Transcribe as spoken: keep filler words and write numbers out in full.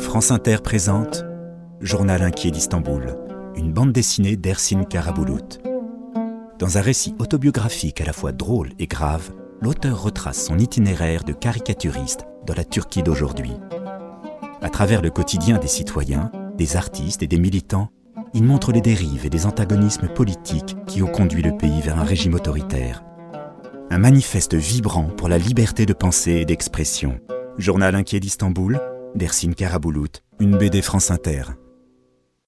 France Inter présente Journal inquiet d'Istanbul, une bande dessinée d'Ersin Karabulut. Dans un récit autobiographique à la fois drôle et grave, l'auteur retrace son itinéraire de caricaturiste dans la Turquie d'aujourd'hui. À travers le quotidien des citoyens, des artistes et des militants, il montre les dérives et les antagonismes politiques qui ont conduit le pays vers un régime autoritaire. Un manifeste vibrant pour la liberté de pensée et d'expression. Journal inquiet d'Istanbul, d'Ersin Karabulut, une B D France Inter.